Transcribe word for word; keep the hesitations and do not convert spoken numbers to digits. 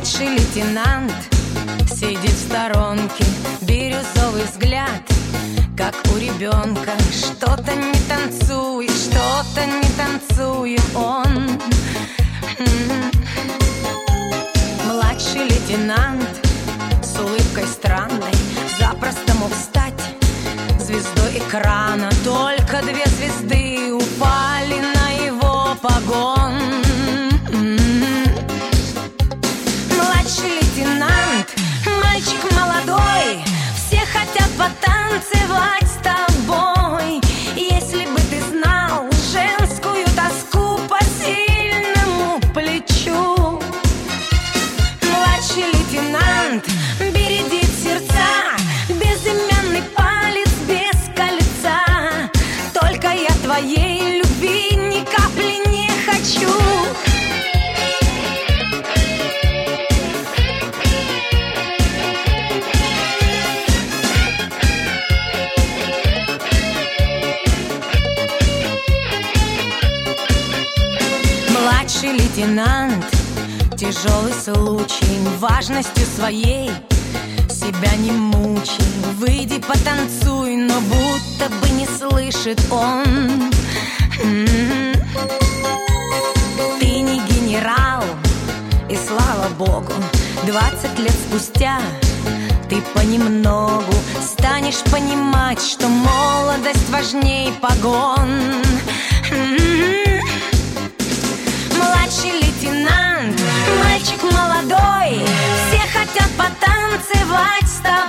Младший лейтенант сидит в сторонке, бирюзовый взгляд, как у ребенка. Что-то не танцует, что-то не танцует он. Младший лейтенант с улыбкой странной запросто мог стать звездой экрана. Только две звезды упали на его погон. Младший лейтенант, мальчик молодой, все хотят потанцевать с тобой. Если бы ты знал женскую тоску по сильному плечу. Младший лейтенант бередит сердца, безымянный палец без кольца. Только я твоей любви ни капли не хочу. Младший лейтенант, тяжелый случай, важностью своей себя не мучай. Выйди, потанцуй, но будто бы не слышит он. М-м-м. Ты не генерал, и слава богу, двадцать лет спустя ты понемногу станешь понимать, что молодость важней погон. М-м-м. Младший лейтенант, мальчик молодой, все хотят потанцевать с тобой.